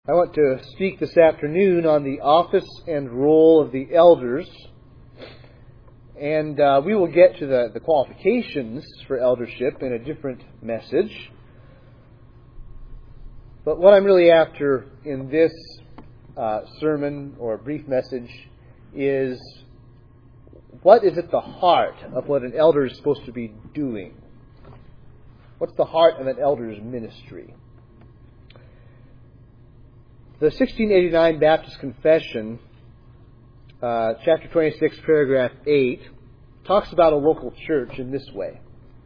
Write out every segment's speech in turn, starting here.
I want to speak this afternoon on the office and role of the elders. And we will get to the qualifications for eldership in a different message. But what I'm really after in this sermon or brief message is, what is at the heart of what an elder is supposed to be doing? What's the heart of an elder's ministry? The 1689 Baptist Confession, chapter 26, paragraph 8, talks about a local church in this way.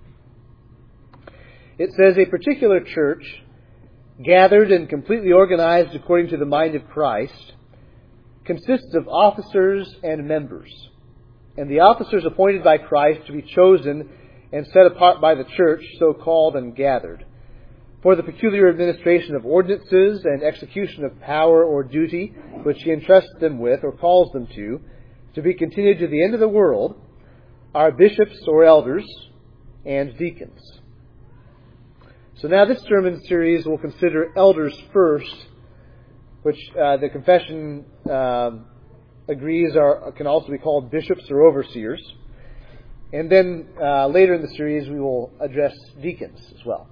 It says, "A particular church, gathered and completely organized according to the mind of Christ, consists of officers and members, and the officers appointed by Christ to be chosen and set apart by the church, so called and gathered, for the peculiar administration of ordinances and execution of power or duty which He entrusts them with or calls them to be continued to the end of the world, are bishops or elders and deacons." So now this sermon series will consider elders first, which the confession agrees can also be called bishops or overseers. And then later in the series we will address deacons as well.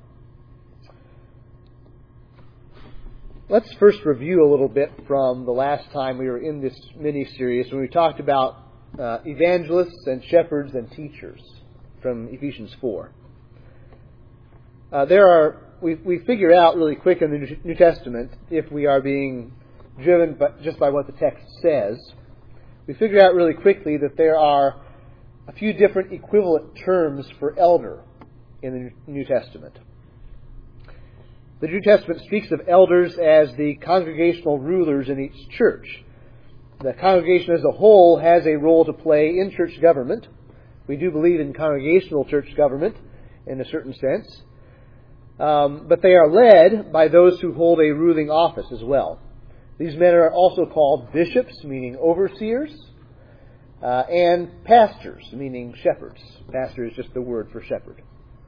Let's first review a little bit from the last time we were in this mini-series when we talked about evangelists and shepherds and teachers from Ephesians 4. We figure out really quick in the New Testament, if we are being driven just by what the text says, we figure out really quickly that there are a few different equivalent terms for elder in the New Testament. The New Testament speaks of elders as the congregational rulers in each church. The congregation as a whole has a role to play in church government. We do believe in congregational church government in a certain sense. But they are led by those who hold a ruling office as well. These men are also called bishops, meaning overseers, and pastors, meaning shepherds. Pastor is just the word for shepherd.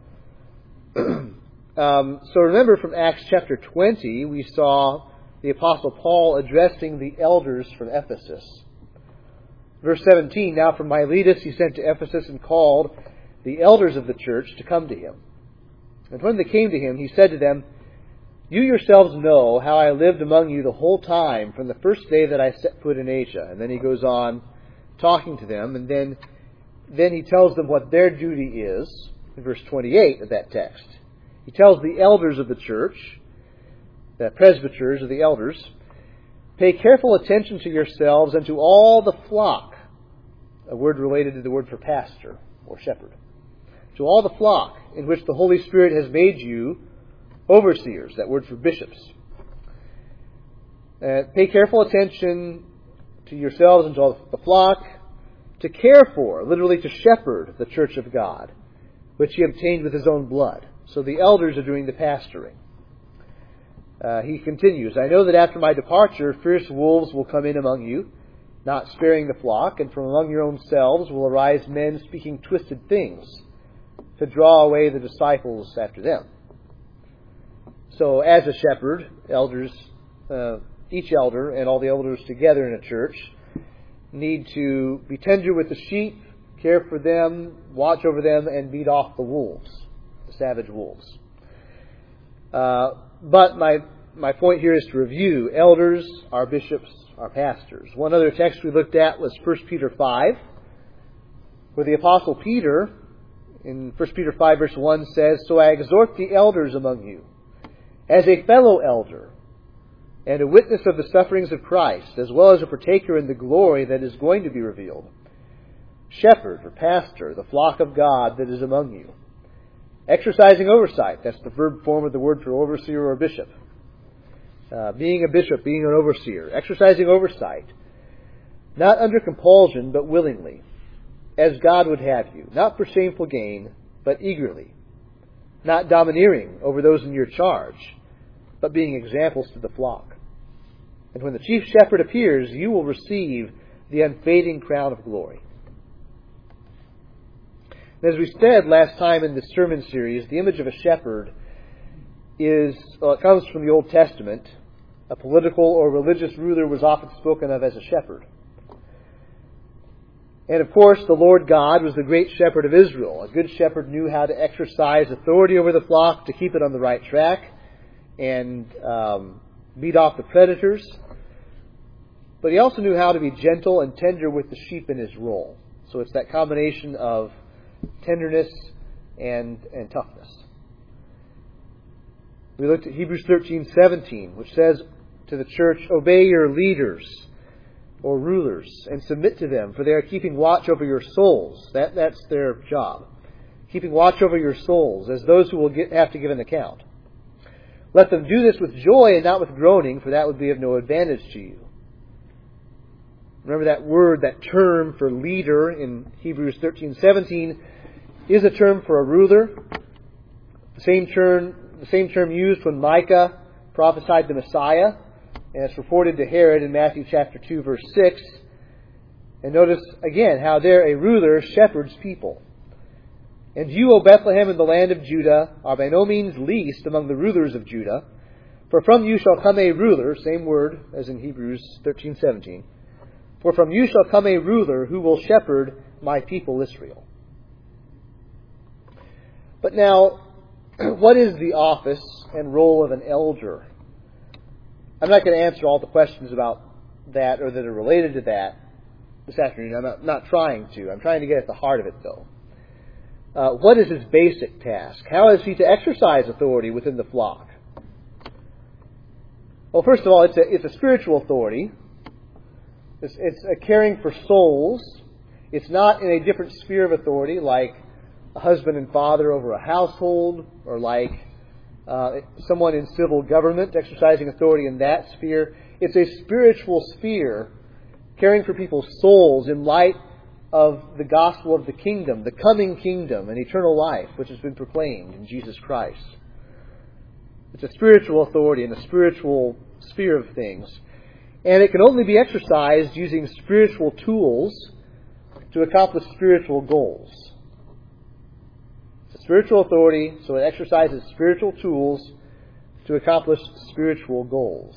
So remember from Acts chapter 20, we saw the Apostle Paul addressing the elders from Ephesus. Verse 17, "Now from Miletus he sent to Ephesus and called the elders of the church to come to him. And when they came to him, he said to them, 'You yourselves know how I lived among you the whole time from the first day that I set foot in Asia.'" And then he goes on talking to them, and then he tells them what their duty is in verse 28 of that text. He tells the elders of the church, the presbyters or the elders, "Pay careful attention to yourselves and to all the flock," a word related to the word for pastor or shepherd, "to all the flock in which the Holy Spirit has made you overseers," that word for bishops. Pay careful attention to yourselves and to all the flock, to care for, literally to shepherd, the church of God, which He obtained with His own blood. So the elders are doing the pastoring. He continues, "I know that after my departure, fierce wolves will come in among you, not sparing the flock, and from among your own selves will arise men speaking twisted things, to draw away the disciples after them." So as a shepherd, elders, each elder and all the elders together in a church need to be tender with the sheep, care for them, watch over them, and beat off the wolves, the savage wolves. But my point here is to review. Elders are bishops, are pastors. One other text we looked at was 1 Peter 5, where the Apostle Peter, in 1 Peter 5 verse 1, says, "So I exhort the elders among you, as a fellow elder, and a witness of the sufferings of Christ, as well as a partaker in the glory that is going to be revealed. Shepherd or pastor, the flock of God that is among you, exercising oversight," that's the verb form of the word for overseer or bishop. Being a bishop, being an overseer, exercising oversight, not under compulsion, but willingly, as God would have you, not for shameful gain, but eagerly, not domineering over those in your charge, but being examples to the flock. And when the chief shepherd appears, you will receive the unfading crown of glory. And as we said last time in the sermon series, the image of a shepherd comes from the Old Testament, A political or religious ruler was often spoken of as a shepherd. And of course, the Lord God was the great shepherd of Israel. A good shepherd knew how to exercise authority over the flock to keep it on the right track and beat off the predators. But he also knew how to be gentle and tender with the sheep in his role. So it's that combination of tenderness and toughness. We looked at Hebrews 13:17, which says to the church, "Obey your leaders," or rulers, "and submit to them, for they are keeping watch over your souls." That's their job. Keeping watch over your souls, as those who will have to give an account. "Let them do this with joy and not with groaning, for that would be of no advantage to you." Remember that word, that term for leader in Hebrews 13:17 is a term for a ruler. The same term used when Micah prophesied the Messiah, and it's reported to Herod in Matthew chapter 2, verse 6. And notice again how there a ruler shepherds people. "And you, O Bethlehem, in the land of Judah, are by no means least among the rulers of Judah. For from you shall come a ruler," same word as in Hebrews 13:17. "For from you shall come a ruler who will shepherd my people Israel." But now, what is the office and role of an elder? I'm not going to answer all the questions about that or that are related to that this afternoon. I'm not trying to. I'm trying to get at the heart of it, though. What is his basic task? How is he to exercise authority within the flock? Well, first of all, it's a spiritual authority. It's a caring for souls. It's not in a different sphere of authority like a husband and father over a household, or like someone in civil government exercising authority in that sphere. It's a spiritual sphere, caring for people's souls in light of the gospel of the kingdom, the coming kingdom and eternal life, which has been proclaimed in Jesus Christ. It's a spiritual authority in a spiritual sphere of things. And it can only be exercised using spiritual tools to accomplish spiritual goals. It's a spiritual authority, so it exercises spiritual tools to accomplish spiritual goals.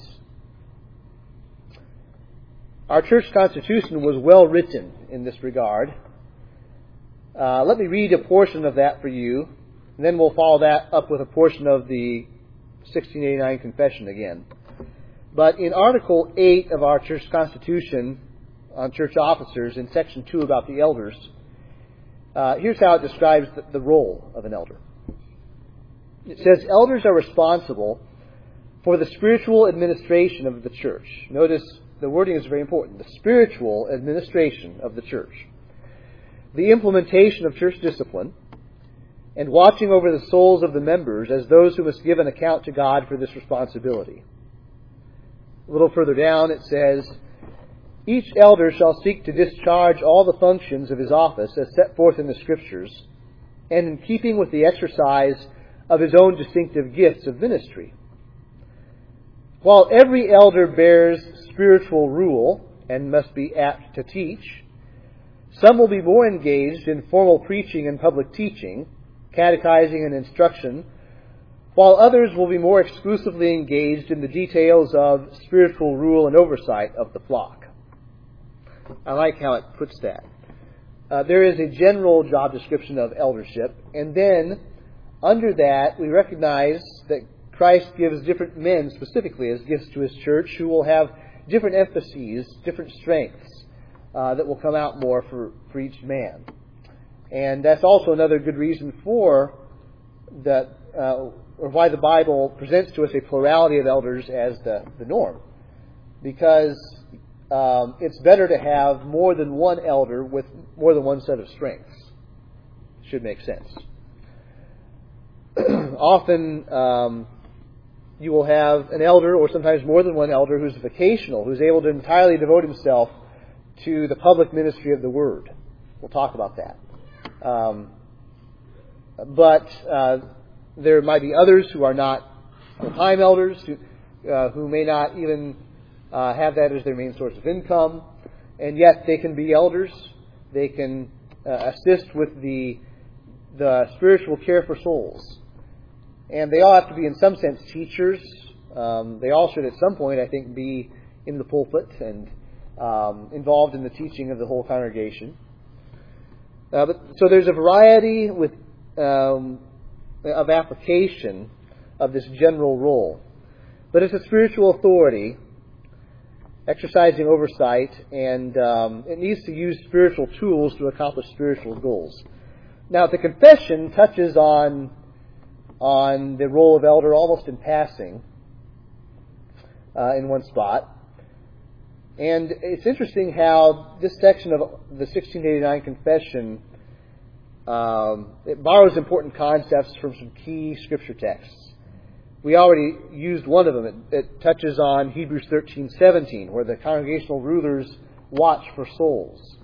Our church constitution was well written in this regard. Let me read a portion of that for you, and then we'll follow that up with a portion of the 1689 Confession again. But in Article 8 of our church constitution on church officers, in Section 2 about the elders, here's how it describes the role of an elder. It says, "Elders are responsible for the spiritual administration of the church." Notice the wording is very important. The spiritual administration of the church. The implementation of church discipline, and watching over the souls of the members as those who must give an account to God for this responsibility. A little further down it says, "Each elder shall seek to discharge all the functions of his office as set forth in the Scriptures, and in keeping with the exercise of his own distinctive gifts of ministry. While every elder bears spiritual rule and must be apt to teach, some will be more engaged in formal preaching and public teaching, catechizing and instruction, while others will be more exclusively engaged in the details of spiritual rule and oversight of the flock." I like how it puts that. There is a general job description of eldership, and then under that we recognize that Christ gives different men specifically as gifts to His church who will have different emphases, different strengths that will come out more for each man. And that's also another good reason for that, or why the Bible presents to us a plurality of elders as the norm. Because it's better to have more than one elder with more than one set of strengths. Should make sense. Often you will have an elder, or sometimes more than one elder, who's vocational, who's able to entirely devote himself to the public ministry of the Word. We'll talk about that. But there might be others who are not full-time elders, who may not even have that as their main source of income, and yet they can be elders. They can assist with the spiritual care for souls. And they all have to be, in some sense, teachers They all should at some point, I think, be in the pulpit and involved in the teaching of the whole congregation. So there's a variety of application of this general role. But it's a spiritual authority exercising oversight, and it needs to use spiritual tools to accomplish spiritual goals. Now, the confession touches on the role of elder almost in passing in one spot. And it's interesting how this section of the 1689 Confession it borrows important concepts from some key Scripture texts. We already used one of them. It touches on Hebrews 13:17, where the congregational rulers watch for souls.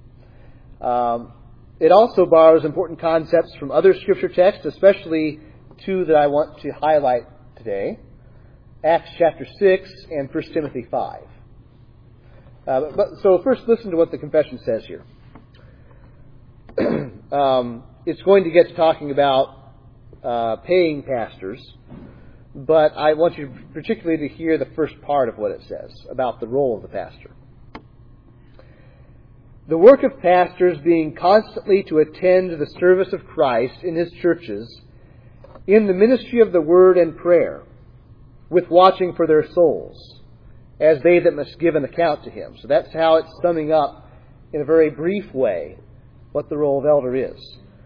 It also borrows important concepts from other Scripture texts, especially two that I want to highlight today: Acts chapter 6 and 1 Timothy 5. So first, listen to what the confession says here. It's going to get to talking about paying pastors, but I want you particularly to hear the first part of what it says about the role of the pastor. The work of pastors being constantly to attend to the service of Christ in His churches, in the ministry of the Word and prayer, with watching for their souls, as they that must give an account to Him. So that's how it's summing up in a very brief way what the role of elder is.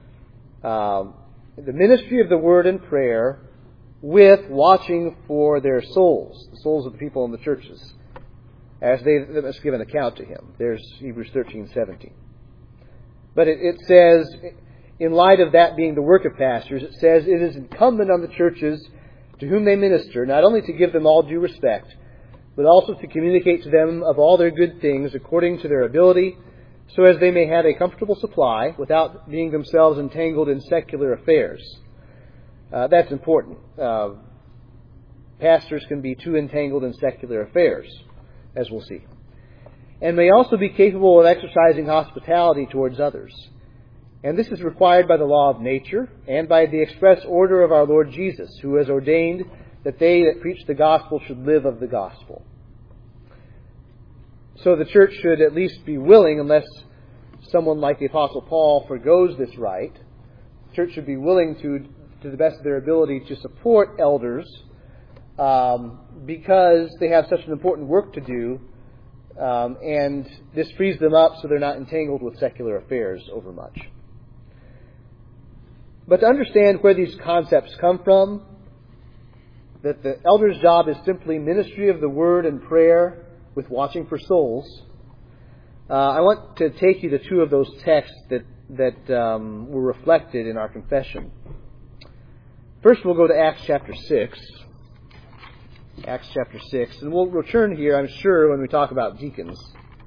The ministry of the Word and prayer, with watching for their souls, the souls of the people in the churches, as they that must give an account to Him. There's Hebrews 13:17. But it says, in light of that being the work of pastors, it says it is incumbent on the churches to whom they minister, not only to give them all due respect, but also to communicate to them of all their good things according to their ability, so as they may have a comfortable supply without being themselves entangled in secular affairs. That's important. Pastors can be too entangled in secular affairs, as we'll see. And may also be capable of exercising hospitality towards others. And this is required by the law of nature and by the express order of our Lord Jesus, who has ordained that they that preach the gospel should live of the gospel. So the church should at least be willing, unless someone like the Apostle Paul forgoes this right, the church should be willing to the best of their ability to support elders because they have such an important work to do, and this frees them up so they're not entangled with secular affairs overmuch. But to understand where these concepts come from, that the elder's job is simply ministry of the Word and prayer with watching for souls, I want to take you to two of those texts that were reflected in our confession. First, we'll go to Acts chapter 6. Acts chapter 6. And we'll return here, I'm sure, when we talk about deacons.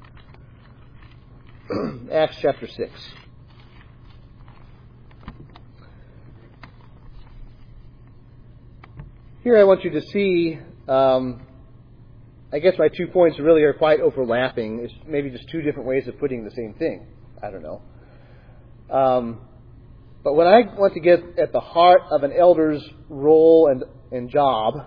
Acts chapter 6. Here I want you to see, I guess my 2 points really are quite overlapping. It's maybe just two different ways of putting the same thing. I don't know. But when I want to get at the heart of an elder's role and job,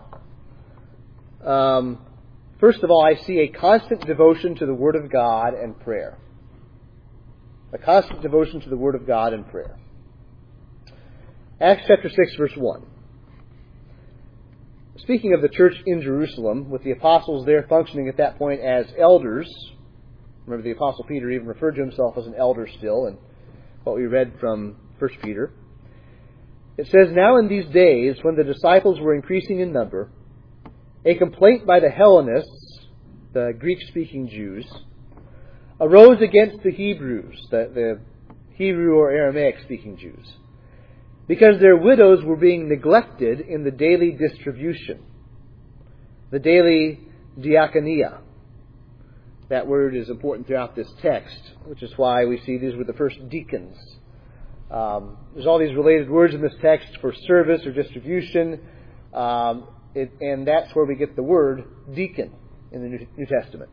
first of all, I see a constant devotion to the Word of God and prayer. A constant devotion to the Word of God and prayer. Acts chapter 6, verse 1. Speaking of the church in Jerusalem, with the apostles there functioning at that point as elders, remember the Apostle Peter even referred to himself as an elder still, and what we read from 1 Peter. It says, "Now in these days, when the disciples were increasing in number, a complaint by the Hellenists," the Greek-speaking Jews, "arose against the Hebrews," the Hebrew or Aramaic-speaking Jews, because their widows were being neglected in the daily distribution, the daily diakonia. That word is important throughout this text, which is why we see these were the first deacons. There's all these related words in this text for service or distribution, and that's where we get the word deacon in the New Testament.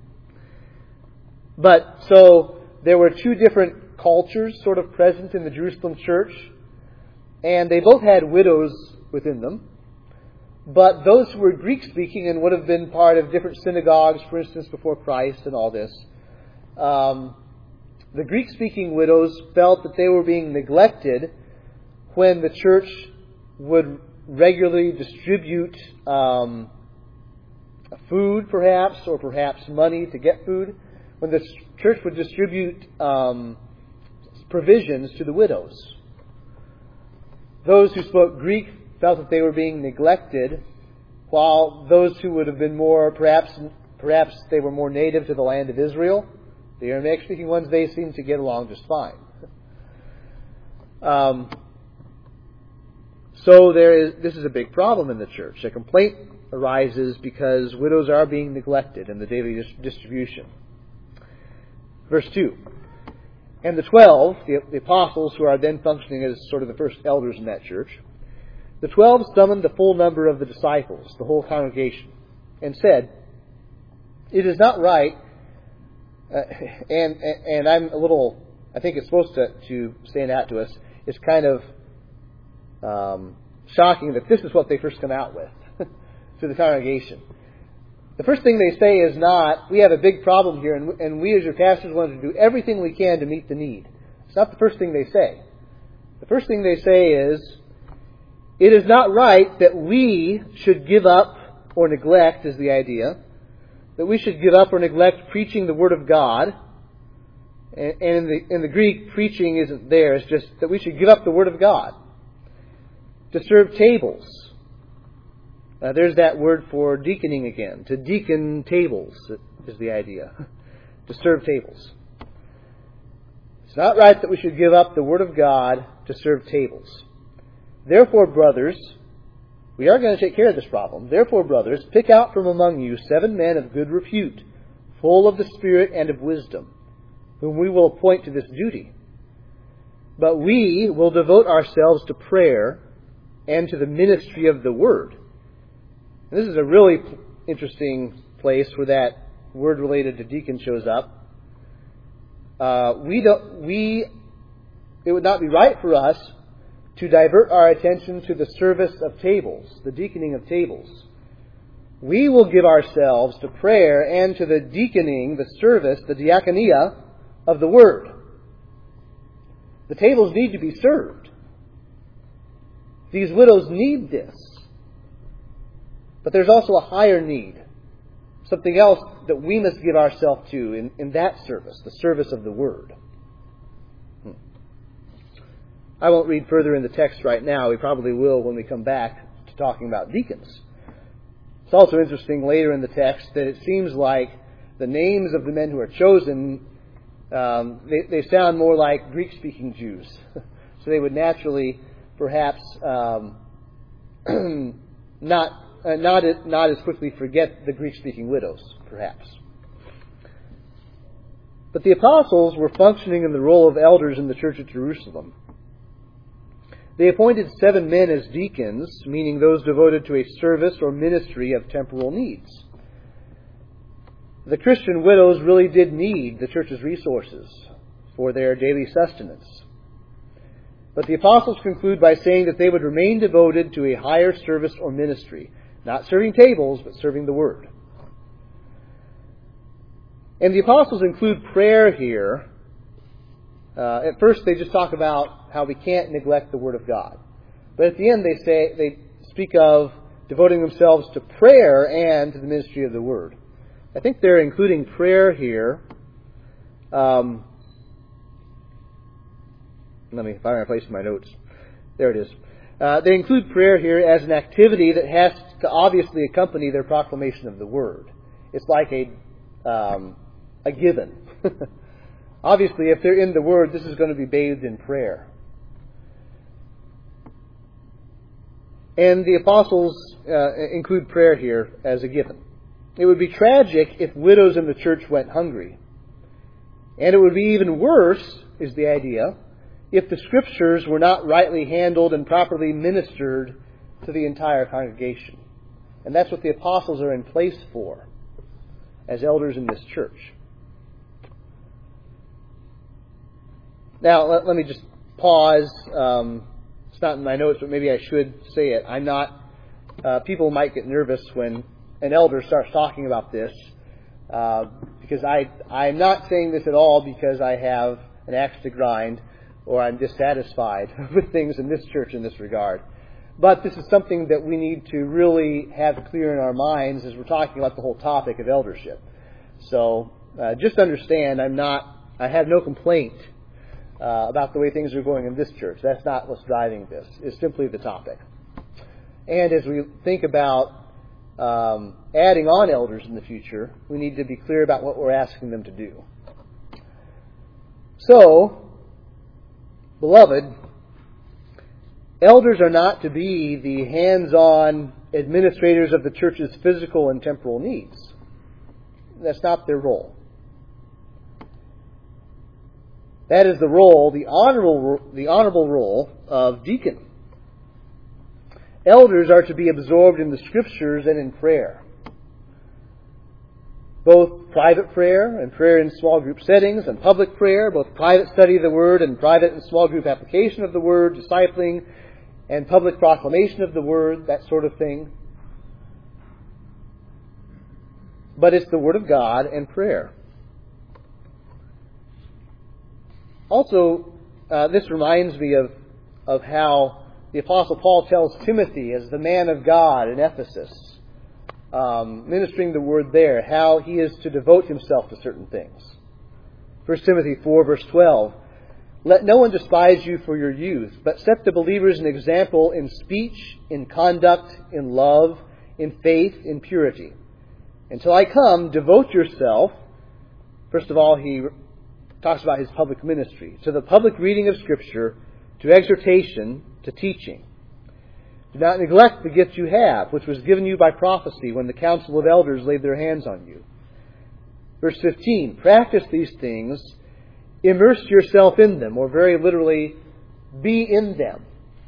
But so there were two different cultures sort of present in the Jerusalem church, and they both had widows within them. But those who were Greek-speaking and would have been part of different synagogues, for instance, before Christ and all this, the Greek-speaking widows felt that they were being neglected when the church would regularly distribute food, perhaps, or perhaps money to get food. When the church would distribute provisions to the widows. Those who spoke Greek felt that they were being neglected, while those who would have been more, perhaps they were more native to the land of Israel, the Aramaic-speaking ones, they seemed to get along just fine. So this is a big problem in the church. A complaint arises because widows are being neglected in the daily distribution. Verse 2. And the 12, the apostles who are then functioning as sort of the first elders in that church, the 12 summoned the full number of the disciples, the whole congregation, and said, "It is not right," and I'm a little, I think it's supposed to stand out to us, it's kind of shocking that this is what they first come out with to the congregation. The first thing they say is not, "We have a big problem here, and we as your pastors want to do everything we can to meet the need." It's not the first thing they say. The first thing they say is, "It is not right that we should give up or neglect," is the idea, that we should give up or neglect preaching the Word of God. And in the Greek, preaching isn't there. It's just that we should give up the Word of God to serve tables. There's that word for deaconing again. To deacon tables is the idea. To serve tables. It's not right that we should give up the Word of God to serve tables. Therefore, brothers, we are going to take care of this problem. Therefore, brothers, pick out from among you 7 men of good repute, full of the Spirit and of wisdom, whom we will appoint to this duty. But we will devote ourselves to prayer and to the ministry of the Word. And this is a really interesting place where that word related to deacon shows up. It would not be right for us to divert our attention to the service of tables, the deaconing of tables. We will give ourselves to prayer and to the deaconing, the service, the diaconia of the Word. The tables need to be served. These widows need this. But there's also a higher need. Something else that we must give ourselves to in that service, the service of the Word. I won't read further in the text right now. We probably will when we come back to talking about deacons. It's also interesting later in the text that it seems like the names of the men who are chosen, they sound more like Greek-speaking Jews. So they would naturally, perhaps, not as quickly forget the Greek-speaking widows, perhaps. But the apostles were functioning in the role of elders in the church at Jerusalem. They appointed 7 men as deacons, meaning those devoted to a service or ministry of temporal needs. The Christian widows really did need the church's resources for their daily sustenance. But the apostles conclude by saying that they would remain devoted to a higher service or ministry, not serving tables, but serving the Word. And the apostles include prayer here. At first they just talk about how we can't neglect the Word of God. But at the end they speak of devoting themselves to prayer and to the ministry of the Word. I think they're including prayer here. Let me find my place in my notes. There it is. They include prayer here as an activity that has to obviously accompany their proclamation of the Word. It's like a given. Obviously, if they're in the Word, this is going to be bathed in prayer. And the apostles include prayer here as a given. It would be tragic if widows in the church went hungry. And it would be even worse, is the idea, if the Scriptures were not rightly handled and properly ministered to the entire congregation. And that's what the apostles are in place for, as elders in this church. Now, let me just pause. It's not in my notes, but maybe I should say it. I'm not people might get nervous when an elder starts talking about this, because I'm not saying this at all because I have an axe to grind or I'm dissatisfied with things in this church in this regard. But this is something that we need to really have clear in our minds as we're talking about the whole topic of eldership. So just understand, I have no complaint about the way things are going in this church. That's not what's driving this. It's simply the topic. And as we think about adding on elders in the future, we need to be clear about what we're asking them to do. So, beloved, elders are not to be the hands-on administrators of the church's physical and temporal needs. That's not their role. That is the role, the honorable role of deacon. Elders are to be absorbed in the Scriptures and in prayer. Both private prayer and prayer in small group settings and public prayer, both private study of the Word and private and small group application of the Word, discipling and public proclamation of the Word, that sort of thing. But it's the Word of God and prayer. Also, this reminds me of how the Apostle Paul tells Timothy, as the man of God in Ephesus, ministering the Word there, how he is to devote himself to certain things. 1 Timothy 4, verse 12, "Let no one despise you for your youth, but set the believers an example in speech, in conduct, in love, in faith, in purity. Until I come, devote yourself," first of all, he talks about his public ministry, "to the public reading of Scripture, to exhortation, to teaching. Do not neglect the gift you have, which was given you by prophecy when the council of elders laid their hands on you." Verse 15, "Practice these things, immerse yourself in them," or very literally, be in them.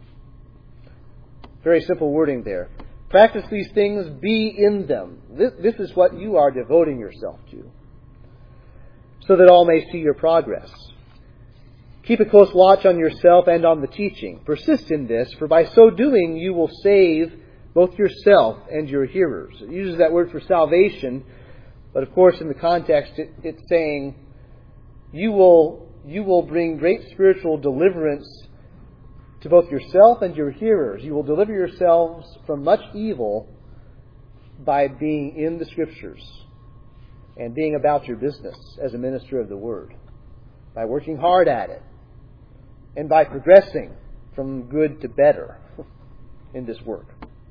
Very simple wording there. Practice these things, be in them. This is what you are devoting yourself to, so that all may see your progress. "Keep a close watch on yourself and on the teaching. Persist in this, for by so doing you will save both yourself and your hearers." It uses that word for salvation, but of course in the context it's saying you will bring great spiritual deliverance to both yourself and your hearers. You will deliver yourselves from much evil by being in the Scriptures and being about your business as a minister of the Word, by working hard at it, and by progressing from good to better in this work.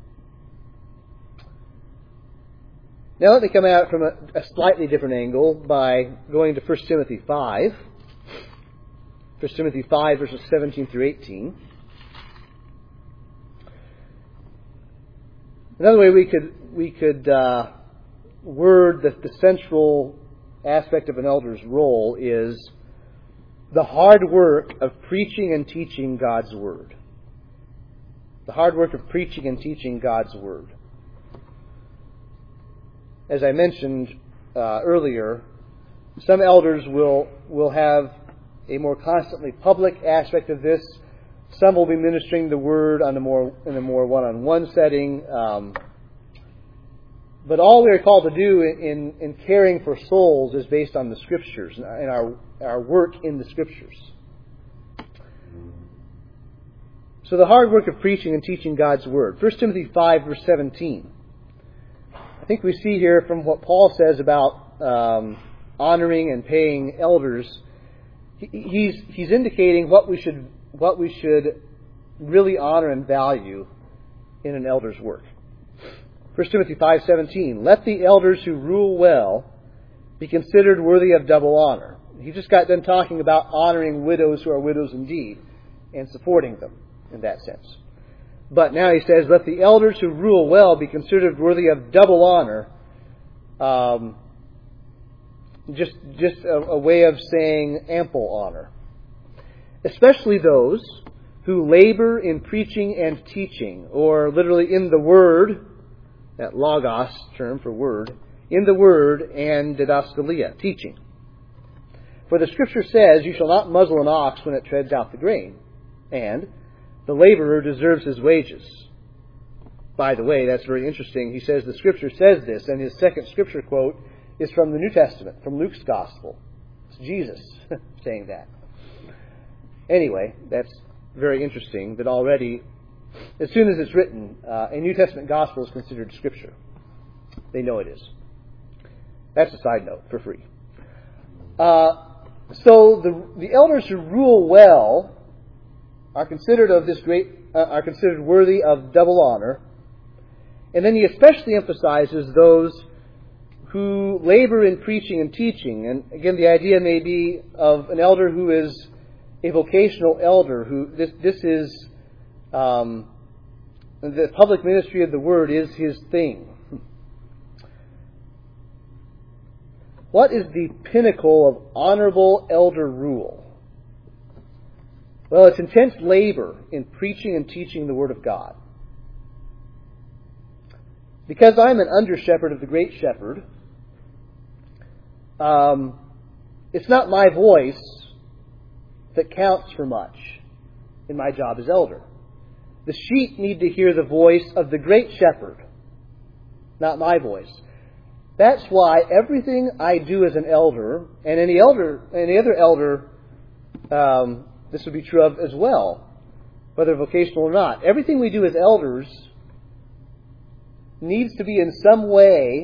Now let me come at it from a slightly different angle by going to 1 Timothy 5. 1 Timothy 5, verses 17 through 18. Another way we could word that the central aspect of an elder's role is the hard work of preaching and teaching God's Word. The hard work of preaching and teaching God's Word. As I mentioned earlier, some elders will have a more constantly public aspect of this. Some will be ministering the Word in a more one-on-one setting. But all we are called to do in caring for souls is based on the Scriptures and our work in the Scriptures. So the hard work of preaching and teaching God's Word. 1 Timothy 5, verse 17. I think we see here from what Paul says about honoring and paying elders, he's indicating what we should really honor and value in an elder's work. 1 Timothy 5:17, "Let the elders who rule well be considered worthy of double honor." He just got done talking about honoring widows who are widows indeed and supporting them in that sense. But now he says, "Let the elders who rule well be considered worthy of double honor." Just a way of saying ample honor. "Especially those who labor in preaching and teaching," or literally in the Word, that logos term for word, in the Word and didaskalia, teaching. "For the Scripture says, you shall not muzzle an ox when it treads out the grain, and the laborer deserves his wages. by the way, that's very interesting. He says the Scripture says this, and his second Scripture quote is from the New Testament, from Luke's Gospel. It's Jesus saying that. Anyway, that's very interesting that already, as soon as it's written, a New Testament Gospel is considered Scripture. They know it is. That's a side note for free. So the elders who rule well are considered worthy of double honor. And then he especially emphasizes those who labor in preaching and teaching. And again, the idea may be of an elder who is a vocational elder. This is the public ministry of the Word is his thing. What is the pinnacle of honorable elder rule? Well, it's intense labor in preaching and teaching the Word of God. Because I'm an under-shepherd of the Great Shepherd, it's not my voice that counts for much in my job as elder. The sheep need to hear the voice of the Great Shepherd, not my voice. That's why everything I do as an elder, and any other elder, this would be true of as well, whether vocational or not. Everything we do as elders needs to be in some way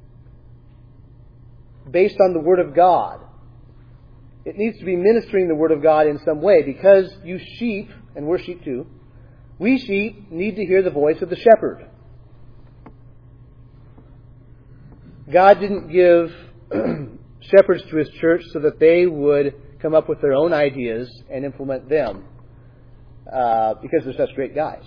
based on the Word of God. It needs to be ministering the Word of God in some way, because you sheep, and we're sheep too, we sheep need to hear the voice of the shepherd. God didn't give shepherds to His church so that they would come up with their own ideas and implement them, because they're such great guys.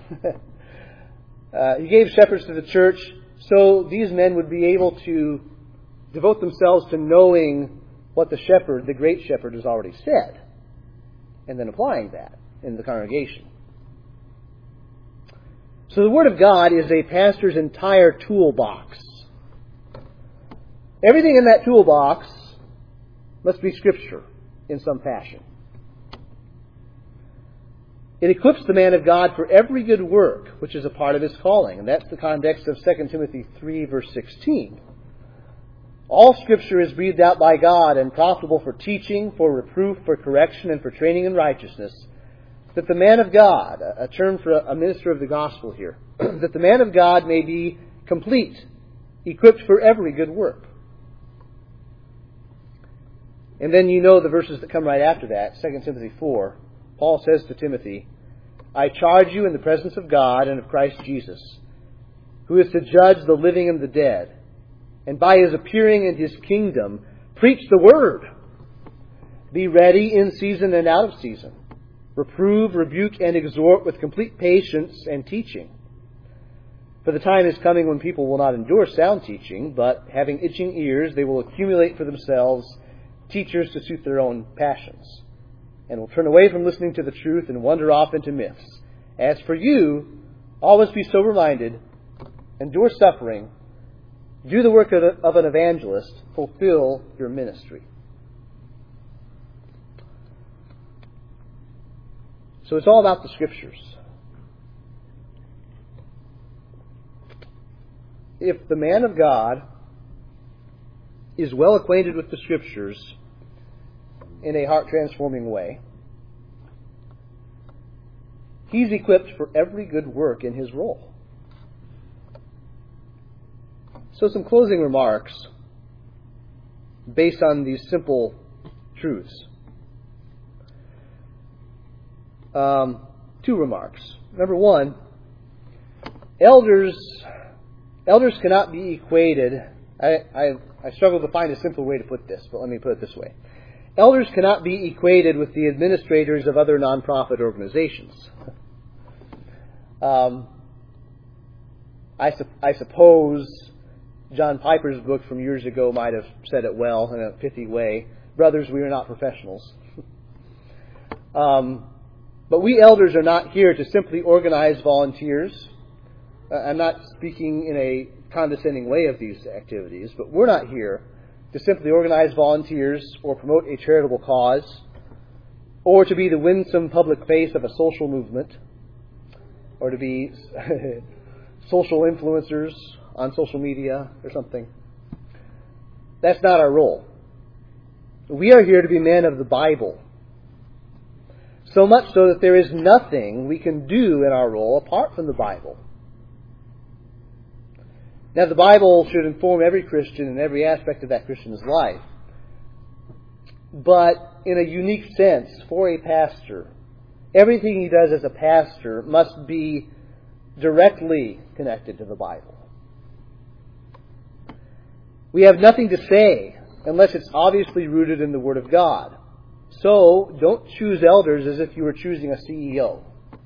He gave shepherds to the church so these men would be able to devote themselves to knowing what the shepherd, the great shepherd, has already said, and then applying that in the congregation. So the Word of God is a pastor's entire toolbox. Everything in that toolbox must be Scripture in some fashion. It equips the man of God for every good work, which is a part of his calling. And that's the context of 2 Timothy 3, verse 16. All Scripture is breathed out by God and profitable for teaching, for reproof, for correction, and for training in righteousness, that the man of God, a term for a minister of the gospel here, that the man of God may be complete, equipped for every good work. And then you know the verses that come right after that, 2 Timothy 4. Paul says to Timothy, I charge you in the presence of God and of Christ Jesus, who is to judge the living and the dead, and by His appearing in His kingdom, preach the Word. Be ready in season and out of season. Reprove, rebuke, and exhort with complete patience and teaching. For the time is coming when people will not endure sound teaching, but having itching ears, they will accumulate for themselves teachers to suit their own passions, and will turn away from listening to the truth and wander off into myths. As for you, always be sober-minded, endure suffering, do the work of an evangelist, fulfill your ministry. So it's all about the Scriptures. If the man of God is well acquainted with the Scriptures in a heart-transforming way, he's equipped for every good work in his role. So some closing remarks based on these simple truths. 2 remarks. Number 1, elders cannot be equated. I struggle to find a simple way to put this, but let me put it this way. Elders cannot be equated with the administrators of other nonprofit organizations. I suppose John Piper's book from years ago might have said it well in a pithy way. Brothers, we are not professionals. But we elders are not here to simply organize volunteers. I'm not speaking in a condescending way of these activities, but we're not here to simply organize volunteers or promote a charitable cause or to be the winsome public face of a social movement or to be social influencers on social media or something. That's not our role. We are here to be men of the Bible. So much so that there is nothing we can do in our role apart from the Bible. Now, the Bible should inform every Christian in every aspect of that Christian's life. But in a unique sense, for a pastor, everything he does as a pastor must be directly connected to the Bible. We have nothing to say unless it's obviously rooted in the Word of God. So, don't choose elders as if you were choosing a CEO.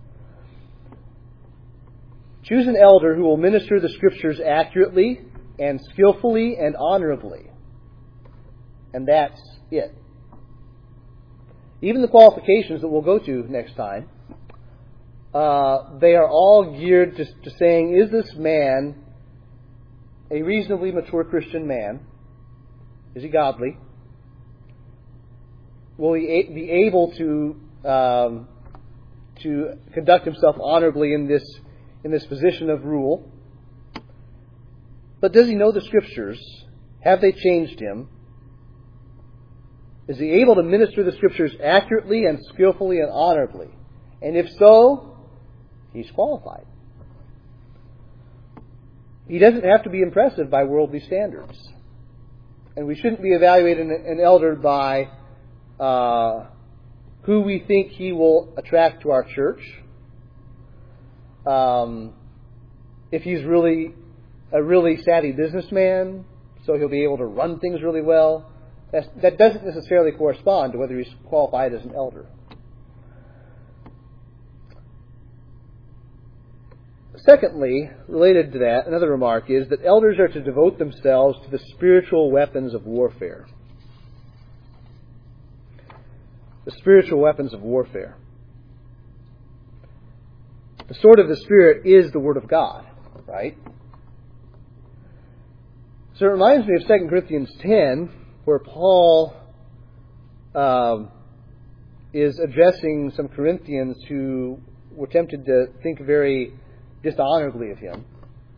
Choose an elder who will minister the Scriptures accurately and skillfully and honorably. And that's it. Even the qualifications that we'll go to next time, they are all geared to saying, is this man a reasonably mature Christian man? Is he godly? Will he be able to conduct himself honorably in this position of rule? But does he know the Scriptures? Have they changed him? Is he able to minister the Scriptures accurately and skillfully and honorably? And if so, he's qualified. He doesn't have to be impressive by worldly standards. And we shouldn't be evaluating an elder by who we think he will attract to our church. If he's really a really savvy businessman, so he'll be able to run things really well. That doesn't necessarily correspond to whether he's qualified as an elder. Secondly, related to that, another remark is that elders are to devote themselves to the spiritual weapons of warfare. The spiritual weapons of warfare. The sword of the Spirit is the Word of God, right? So it reminds me of 2 Corinthians 10, where Paul is addressing some Corinthians who were tempted to think very dishonorably of him.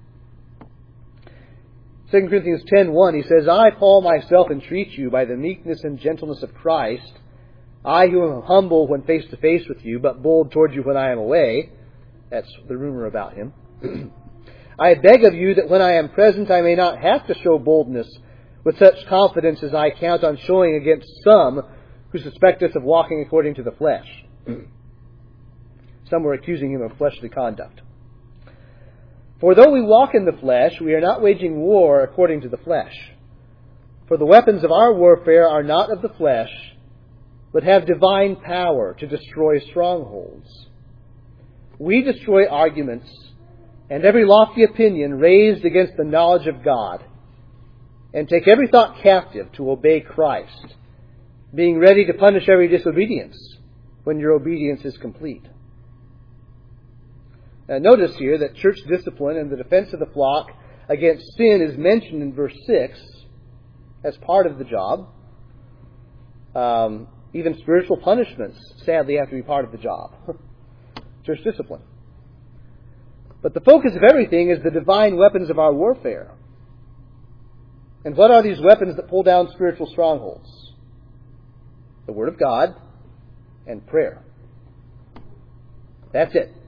2 Corinthians 10:1, he says, I, Paul, myself entreat you by the meekness and gentleness of Christ, I who am humble when face to face with you, but bold toward you when I am away. That's the rumor about him. I beg of you that when I am present I may not have to show boldness with such confidence as I count on showing against some who suspect us of walking according to the flesh. Some were accusing him of fleshly conduct. For though we walk in the flesh, we are not waging war according to the flesh. For the weapons of our warfare are not of the flesh, but have divine power to destroy strongholds. We destroy arguments and every lofty opinion raised against the knowledge of God, and take every thought captive to obey Christ, being ready to punish every disobedience when your obedience is complete. Now notice here that church discipline and the defense of the flock against sin is mentioned in verse 6 as part of the job. Even spiritual punishments, sadly, have to be part of the job. Church discipline. But the focus of everything is the divine weapons of our warfare. And what are these weapons that pull down spiritual strongholds? The Word of God and prayer. That's it.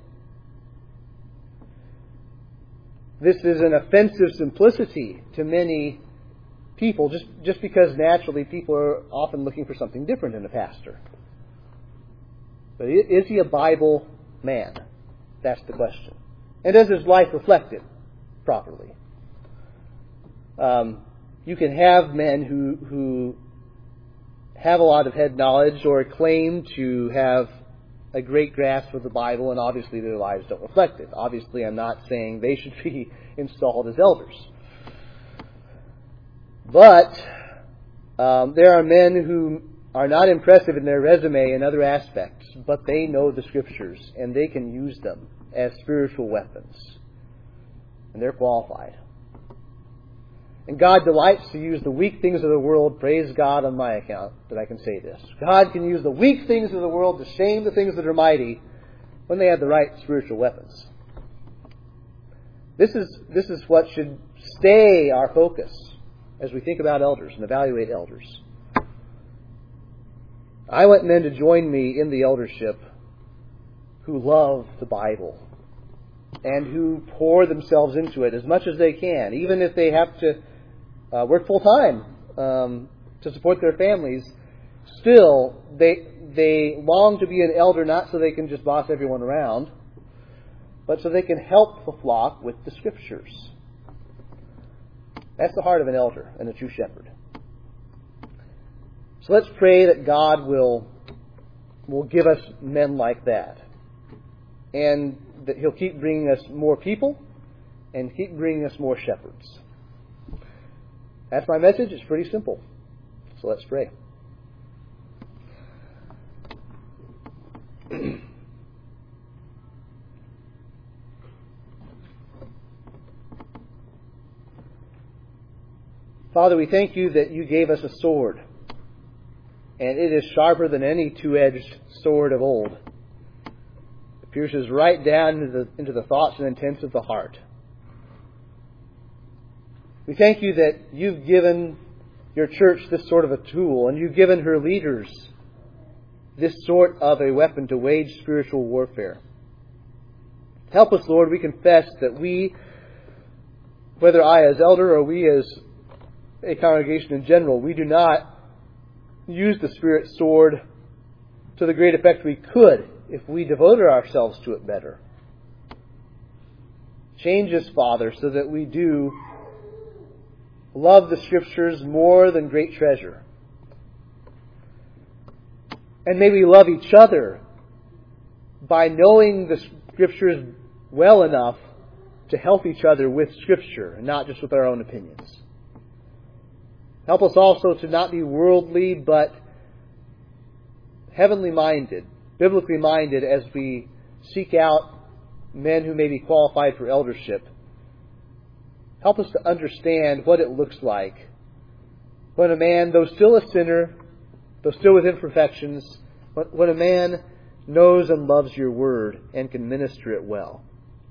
This is an offensive simplicity to many people, just because naturally people are often looking for something different in a pastor. But is he a Bible man? That's the question. And does his life reflect it properly? You can have men who have a lot of head knowledge or claim to have a great grasp of the Bible, and obviously their lives don't reflect it. Obviously, I'm not saying they should be installed as elders. But there are men who are not impressive in their resume in other aspects, but they know the Scriptures, and they can use them as spiritual weapons. And they're qualified. And God delights to use the weak things of the world, praise God on my account that I can say this. God can use the weak things of the world to shame the things that are mighty when they have the right spiritual weapons. This is what should stay our focus as we think about elders and evaluate elders. I want men to join me in the eldership who love the Bible and who pour themselves into it as much as they can, even if they have to work full-time to support their families. Still, they long to be an elder not so they can just boss everyone around, but so they can help the flock with the Scriptures. That's the heart of an elder and a true shepherd. So let's pray that God will give us men like that, and that He'll keep bringing us more people and keep bringing us more shepherds. That's my message. It's pretty simple. So let's pray. Father, we thank You that You gave us a sword, and it is sharper than any two-edged sword of old. It pierces right down into the thoughts and intents of the heart. We thank You that You've given Your church this sort of a tool, and You've given her leaders this sort of a weapon to wage spiritual warfare. Help us, Lord. We confess that we, whether I as elder or we as a congregation in general, we do not use the Spirit's sword to the great effect we could if we devoted ourselves to it better. Change us, Father, so that we do love the Scriptures more than great treasure. And may we love each other by knowing the Scriptures well enough to help each other with Scripture and not just with our own opinions. Help us also to not be worldly, but heavenly minded, biblically minded as we seek out men who may be qualified for eldership. Help us to understand what it looks like when a man, though still a sinner, though still with imperfections, when a man knows and loves Your Word and can minister it well.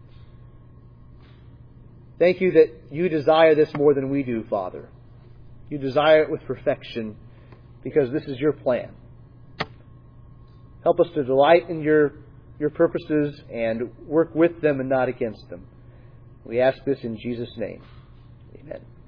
Thank You that You desire this more than we do, Father. You desire it with perfection because this is Your plan. Help us to delight in Your purposes and work with them and not against them. We ask this in Jesus' name. Amen.